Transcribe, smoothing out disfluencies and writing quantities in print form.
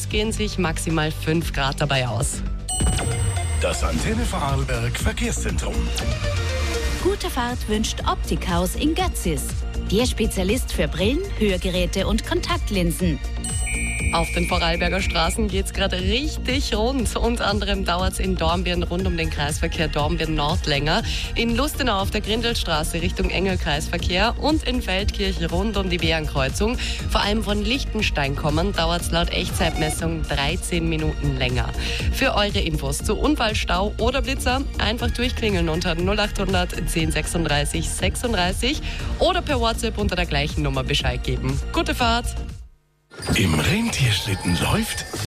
und gehen sich maximal 5 Grad dabei aus. Das Antenne Vorarlberg Verkehrszentrum. Gute Fahrt wünscht Optikhaus in Götzis. Der Spezialist für Brillen, Hörgeräte und Kontaktlinsen. Auf den Vorarlberger Straßen geht's gerade richtig rund. Unter anderem dauert's in Dornbirn rund um den Kreisverkehr Dornbirn Nord länger. In Lustenau auf der Grindelstraße Richtung Engel-Kreisverkehr und in Feldkirch rund um die Bärenkreuzung. Vor allem von Lichtenstein kommen dauert's laut Echtzeitmessung 13 Minuten länger. Für eure Infos zu Unfall, Stau oder Blitzer einfach durchklingeln unter 0800 1036 36 oder per WhatsApp unter der gleichen Nummer Bescheid geben. Gute Fahrt! Im Rentierschlitten läuft